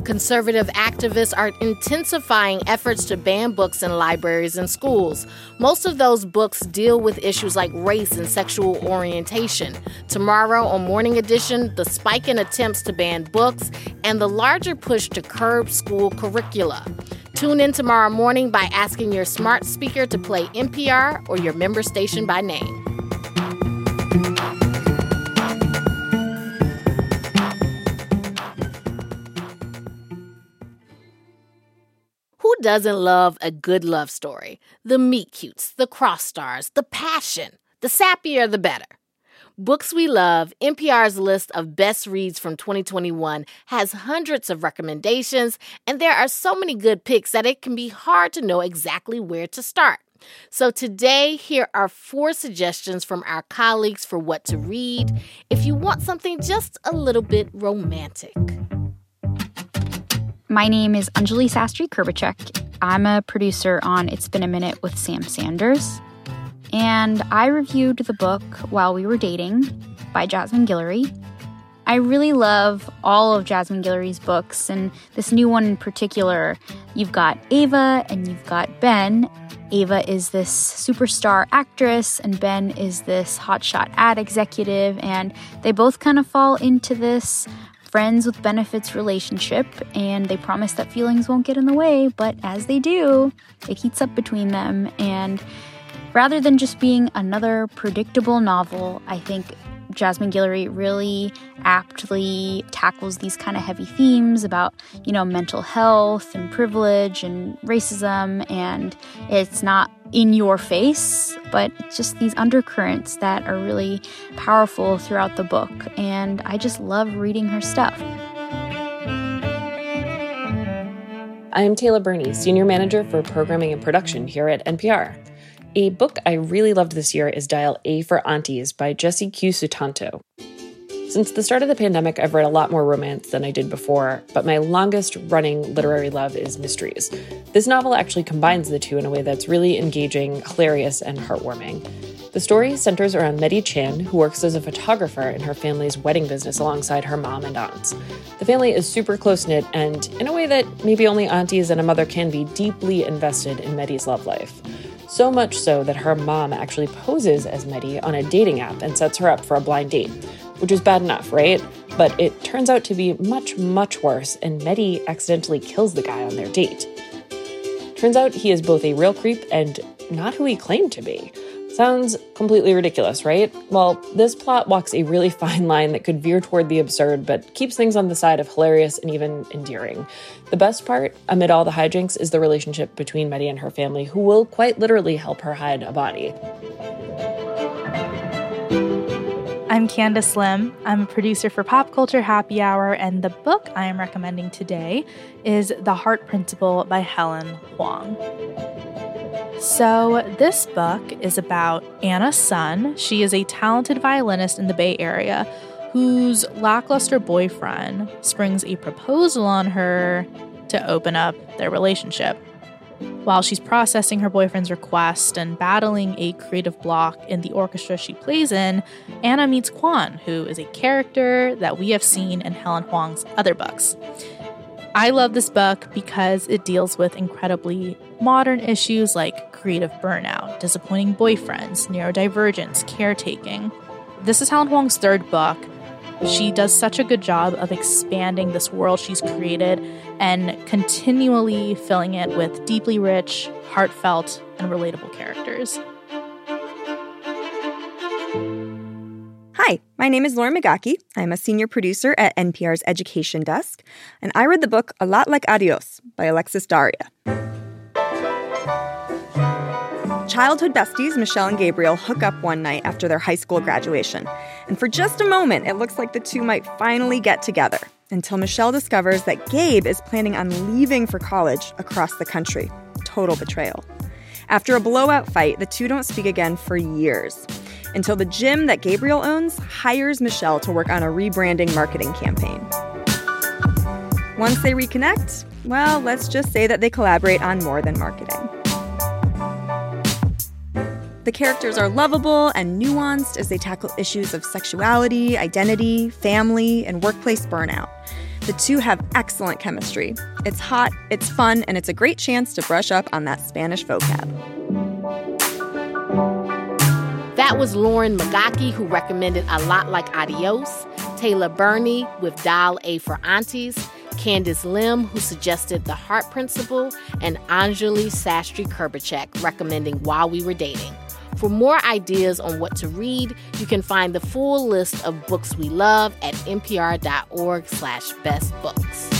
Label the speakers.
Speaker 1: Conservative activists are intensifying efforts to ban books in libraries and schools. Most of those books deal with issues like race and sexual orientation. Tomorrow on Morning Edition, the spike in attempts to ban books and the larger push to curb school curricula. Tune in tomorrow morning by asking your smart speaker to play NPR or your member station by name. Who doesn't love a good love story? The meet-cutes, the cross-stars, the passion. The sappier, the better. Books We Love, NPR's list of best reads from 2021, has hundreds of recommendations, and there are so many good picks that it can be hard to know exactly where to start. So today, here are 4 suggestions from our colleagues for what to read if you want something just a little bit romantic.
Speaker 2: My name is Anjali Sastry-Kurbacek. I'm a producer on It's Been a Minute with Sam Sanders. And I reviewed the book While We Were Dating by Jasmine Guillory. I really love all of Jasmine Guillory's books, and this new one in particular. You've got Ava and you've got Ben. Ava is this superstar actress, and Ben is this hotshot ad executive, and they both kind of fall into this friends with benefits relationship, and they promise that feelings won't get in the way, but as they do, it heats up between them. And rather than just being another predictable novel, I think Jasmine Guillory really aptly tackles these kind of heavy themes about, mental health and privilege and racism, and it's not in your face, but it's just these undercurrents that are really powerful throughout the book, and I just love reading her stuff.
Speaker 3: I'm Taylor Burney, Senior Manager for Programming and Production here at NPR. A book I really loved this year is Dial A for Aunties by Jessie Q. Sutanto. Since the start of the pandemic, I've read a lot more romance than I did before, but my longest-running literary love is mysteries. This novel actually combines the two in a way that's really engaging, hilarious, and heartwarming. The story centers around Mehdi Chan, who works as a photographer in her family's wedding business alongside her mom and aunts. The family is super close-knit, and in a way that maybe only aunties and a mother can be, deeply invested in Mehdi's love life. So much so that her mom actually poses as Mehdi on a dating app and sets her up for a blind date, which is bad enough, right? But it turns out to be much, much worse, and Mehdi accidentally kills the guy on their date. Turns out he is both a real creep and not who he claimed to be. Sounds completely ridiculous, right? Well, this plot walks a really fine line that could veer toward the absurd, but keeps things on the side of hilarious and even endearing. The best part, amid all the hijinks, is the relationship between Mehdi and her family, who will quite literally help her hide a body.
Speaker 4: I'm Candace Lim. I'm a producer for Pop Culture Happy Hour, and the book I am recommending today is The Heart Principle by Helen Hoang. So this book is about Anna Sun. She is a talented violinist in the Bay Area whose lackluster boyfriend springs a proposal on her to open up their relationship. While she's processing her boyfriend's request and battling a creative block in the orchestra she plays in, Anna meets Kwan, who is a character that we have seen in Helen Hoang's other books. I love this book because it deals with incredibly modern issues like creative burnout, disappointing boyfriends, neurodivergence, caretaking. This is Helen Hoang's third book. She does such a good job of expanding this world she's created and continually filling it with deeply rich, heartfelt, and relatable characters.
Speaker 5: Hi, my name is Lauren Magaki. I'm a senior producer at NPR's Education Desk, and I read the book A Lot Like Adios by Alexis Daria. Childhood besties Michelle and Gabriel hook up one night after their high school graduation. And for just a moment, it looks like the two might finally get together, until Michelle discovers that Gabe is planning on leaving for college across the country. Total betrayal. After a blowout fight, the two don't speak again for years, until the gym that Gabriel owns hires Michelle to work on a rebranding marketing campaign. Once they reconnect, well, let's just say that they collaborate on more than marketing. The characters are lovable and nuanced as they tackle issues of sexuality, identity, family, and workplace burnout. The two have excellent chemistry. It's hot, it's fun, and it's a great chance to brush up on that Spanish vocab.
Speaker 1: That was Lauren Magaki, who recommended A Lot Like Adios, Taylor Burney with Dial A for Aunties, Candice Lim, who suggested The Heart Principle, and Anjali Sastry-Kurbacek recommending While We Were Dating. For more ideas on what to read, you can find the full list of books we love at npr.org/bestbooks.